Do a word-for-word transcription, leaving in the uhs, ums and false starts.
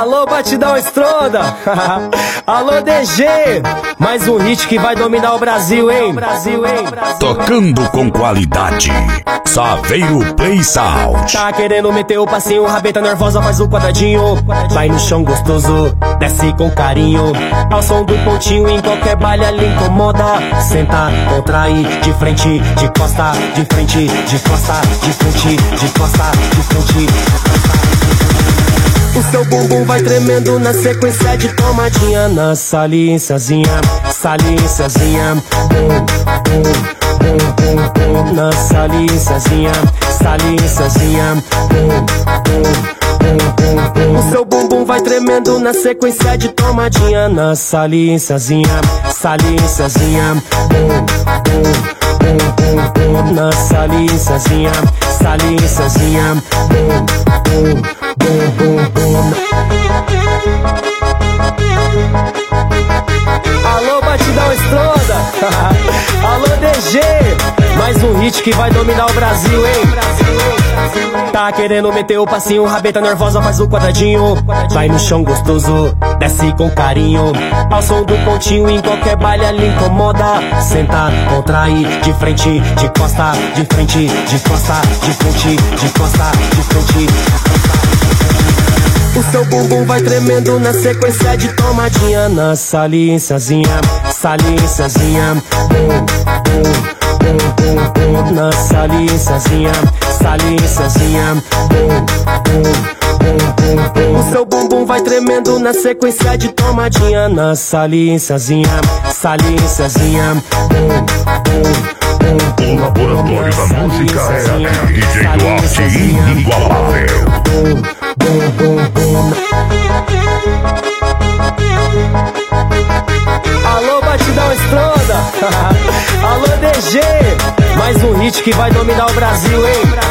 Alô, Batidão Estronda. Alô, D G. Mais um hit que vai dominar o Brasil, hein? Brasil, hein? Tocando com qualidade. Saveiro Play Sound. Tá querendo meter o passinho, rabeta nervosa, faz o quadradinho. Vai no chão gostoso, desce com carinho. Ao som do pontinho, em qualquer baile ali incomoda. Senta, contrai, de frente, de costa, de frente, de costa, de frente, de costa, de frente. O seu bumbum vai tremendo na sequência de tomadinha. Na saliênciazinha, saliênciazinha. Bum, bum, bum, bum, bum. Na saliênciazinha, saliênciazinha. Bum, bum, bum, bum, bum. O seu bumbum vai tremendo na sequência de tomadinha. Na saliênciazinha, saliênciazinha. Bum, bum, bum, bum, bum. Na saliênciazinha, saliênciazinha. Bum, bum, bum, bum, bum. Alô, Batidão Estronda. Alô, D G. Mais um hit que vai dominar o Brasil, hein? Tá querendo meter o passinho, rabeta nervosa, faz o quadradinho. Vai no chão gostoso, desce com carinho. Ao som do pontinho, em qualquer baile ali incomoda. Senta, contrai, de frente, de costa, de frente, de costa, de frente, de costa, de frente. O seu bumbum vai tremendo na sequência de tomadinha. Na saliênciazinha, saliênciazinha. Bum, bum, bum, bum, bum. Na saliênciazinha, saliênciazinha. Bum, bum, bum, bum, bum. O seu bumbum vai tremendo na sequência de tomadinha. Na saliênciazinha, saliênciazinha. Bum, bum, bum, bum. O laboratório da música é aqui. D J Duarte inigualável. Bum, bum, bum, bum. Alô, Batidão Estronda. Alô, D G. Mais um hit que vai dominar o Brasil, hein?